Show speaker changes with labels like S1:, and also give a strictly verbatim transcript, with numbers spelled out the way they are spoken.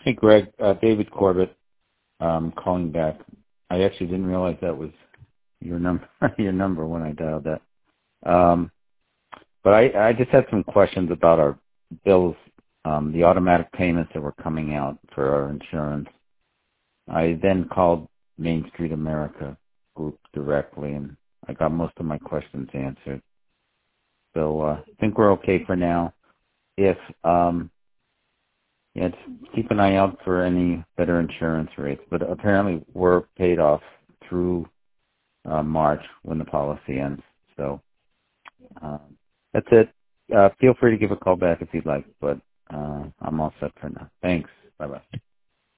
S1: Hey, Greg. Uh, David Corbett, um, calling back. I actually didn't realize that was your number. Your number when I dialed that. Um, but I, I just had some questions about our bills, um, the automatic payments that were coming out for our insurance. I then called Main Street America Group directly, and I got most of my questions answered. So uh, I think we're okay for now. If um, yeah, just keep an eye out for any better insurance rates. But apparently we're paid off through uh, March when the policy ends. So um, that's it. Uh, feel free to give a call back if you'd like, but uh, I'm all set for now. Thanks. Bye-bye.